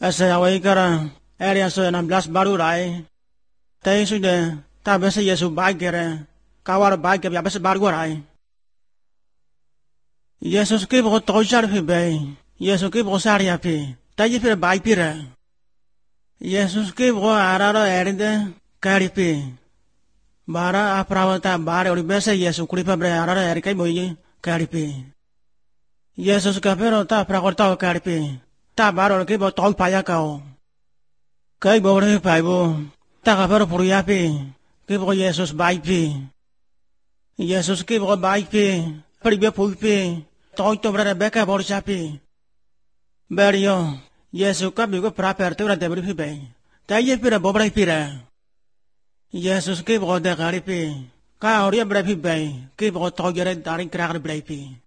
Saya waikara area so 16 baru rai. Tay sudah ta besa Yesu baik kere. Kawar baik ya besa baru rai. Yesus ke bo tojar fi bay. Yesus ke bo sari api. Tay fi baik pira. Yesus ke bo arara erinde kari pi. Bara aprawata bare ori besa Yesu kulipa bre arara eri kai boye kari pi. Yesus ka pero ta prakorta kari pi. Ta baro ke bo tol paya kao. Kai bo re pai bo. Ta ka pero puriya pi. Ke bo Yesus baik pi. Yesus ke bo baik pi. Pari be pul pi. Toy to bre beka bor chapi. Berio. Yesus ka bi ko praper te ura debri pi bai. Ta ye pira bo bre pira. Yesus ke bo de kari pi. Ka ori bre pi bai. Ke bo toy gere daring kra bre pi.